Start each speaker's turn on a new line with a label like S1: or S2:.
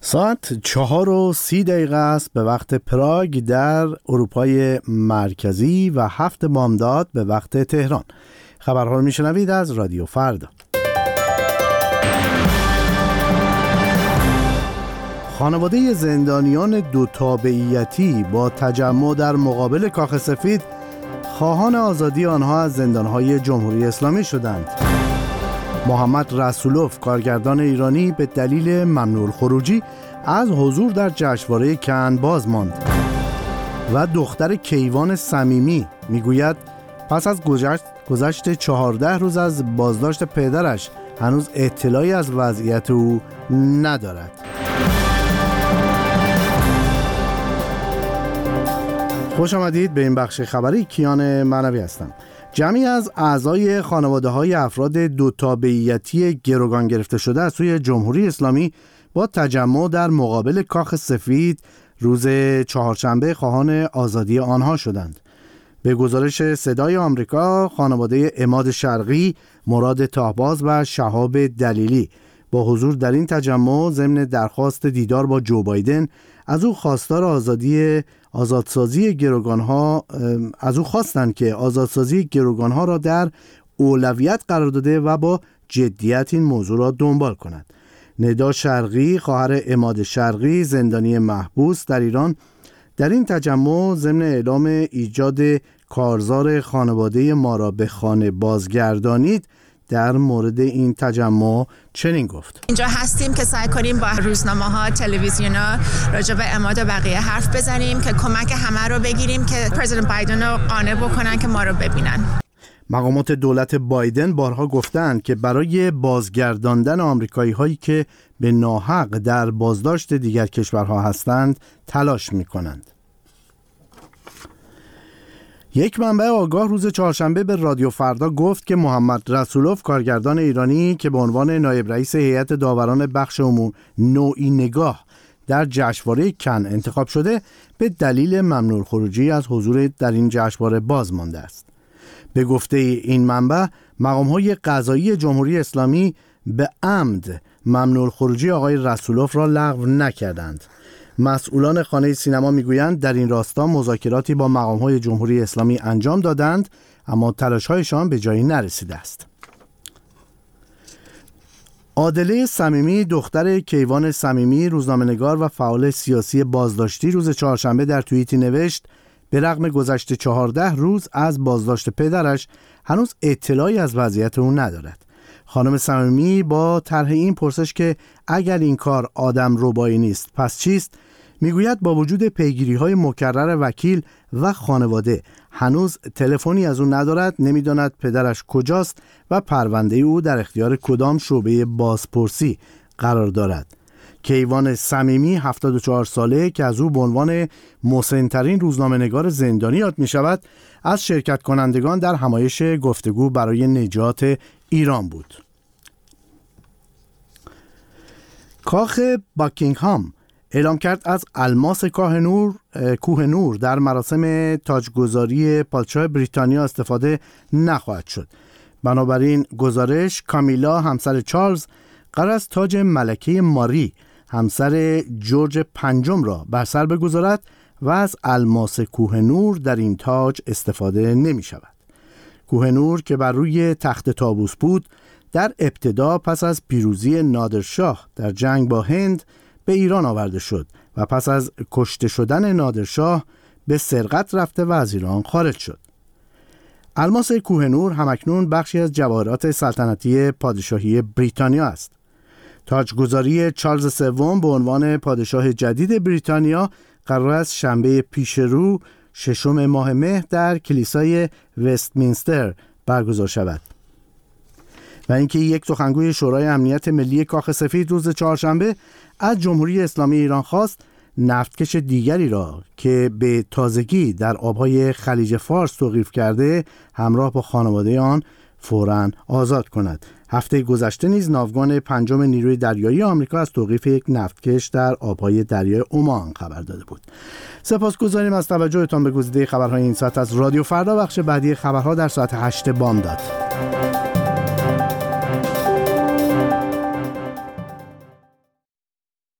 S1: ساعت 4:30 است به وقت پراگ در اروپای مرکزی و 7 بامداد به وقت تهران. خبرها رو میشنوید از رادیو فردا. خانواده زندانیان دو تابعیتی با تجمع در مقابل کاخ سفید خواهان آزادی آنها از زندانهای جمهوری اسلامی شدند. محمد رسولوف کارگردان ایرانی به دلیل ممنوع الخروجی از حضور در جشنواره کن باز ماند. و دختر کیوان صمیمی میگوید پس از گذشت 14 روز از بازداشت پدرش هنوز اطلاعی از وضعیت او ندارد. خوش آمدید به این بخش خبری. کیان معنوی هستم. جمعی از اعضای خانواده‌های افراد دو تابعیتی گروگان گرفته شده از سوی جمهوری اسلامی با تجمع در مقابل کاخ سفید روز چهارشنبه خواهان آزادی آنها شدند. به گزارش صدای آمریکا، خانواده عماد شرقی، مراد تاهباز و شهاب دلیلی با حضور در این تجمع ضمن درخواست دیدار با جو بایدن از او آزادسازی گروگان‌ها از او خواستند که آزادسازی گروگان‌ها را در اولویت قرار داده و با جدیت این موضوع را دنبال کند. ندا شرقی، خواهر عماد شرقی زندانی محبوس در ایران، در این تجمع ضمن اعلام ایجاد کارزار خانواده ما را به خانه بازگردانید در مورد این تجمع چنین گفت:
S2: اینجا هستیم که سعی کنیم با روزنامه‌ها، تلویزیون‌ها راجع به عماد و بقیه حرف بزنیم که کمک همه رو بگیریم که پرزیدنت بایدن رو قانع بکنن که ما رو ببینن.
S1: مقامات دولت بایدن بارها گفتند که برای بازگرداندن آمریکایی‌هایی که به ناحق در بازداشت دیگر کشورها هستند تلاش می‌کنند. یک منبع آگاه روز چهارشنبه به رادیو فردا گفت که محمد رسولوف کارگردان ایرانی که به عنوان نایب رئیس هیئت داوران بخش عموم نوعی نگاه در جشنواره کن انتخاب شده به دلیل ممنوع الخروجی از حضور در این جشنواره باز مانده است. به گفته این منبع، مقام‌های قضایی جمهوری اسلامی به عمد ممنوع الخروجی آقای رسولوف را لغو نکردند. مسئولان خانه سینما میگویند در این راستا مذاکراتی با مقام‌های جمهوری اسلامی انجام دادند، اما تلاش‌هایشان به جایی نرسیده است. عادله صمیمی، دختر کیوان صمیمی، روزنامه‌نگار و فعال سیاسی بازداشتی، روز چهارشنبه در توییتی نوشت به رغم گذشت 14 روز از بازداشت پدرش هنوز اطلاعی از وضعیت او ندارد. خانم صمیمی با طرح این پرسش که اگر این کار آدم ربایی نیست پس چیست، میگوید با وجود پیگیری‌های مکرر وکیل و خانواده هنوز تلفنی از او ندارد، نمیداند پدرش کجاست و پرونده او در اختیار کدام شعبه بازپرسی قرار دارد. کیوان صمیمی 74 ساله که از او به عنوان مسن‌ترین روزنامه‌نگار زندانی یاد می‌شود، از شرکت کنندگان در همایش گفتگو برای نجات ایران بود. کاخ باکینگهام اعلام کرد از الماس کوه نور در مراسم تاجگذاری پادشاه بریتانیا استفاده نخواهد شد. بنابراین گزارش، کامیلا همسر چارلز قرار است تاج ملکه ماری همسر جورج پنجم را بر سر بگذارد و از الماس کوه نور در این تاج استفاده نمی شود. کوه نور که بر روی تخت طاووس بود، در ابتدا پس از پیروزی نادرشاه در جنگ با هند به ایران آورده شد و پس از کشته شدن نادرشاه به سرقت رفته و از ایران خارج شد. الماس کوه نور همکنون بخشی از جواهرات سلطنتی پادشاهی بریتانیا است. تاجگذاری چارلز سوم به عنوان پادشاه جدید بریتانیا قرار است شنبه پیش رو 6 ماه مهر در کلیسای وستمینستر برگزار شود. و اینکه یک سخنگوی شورای امنیت ملی کاخ سفید روز چهارشنبه از جمهوری اسلامی ایران خواست نفتکش دیگری را که به تازگی در آبهای خلیج فارس توقیف کرده همراه با خانواده آن فوراً آزاد کند. هفته گذشته نیز ناوگان پنجم نیروی دریایی آمریکا از توقیف یک نفتکش در آبهای دریای عمان خبر داده بود. سپاسگزاریم از توجهتان به گزیده خبرهای این ساعت از رادیو فردا. بخش بعدی خبرها در ساعت 8 بامداد.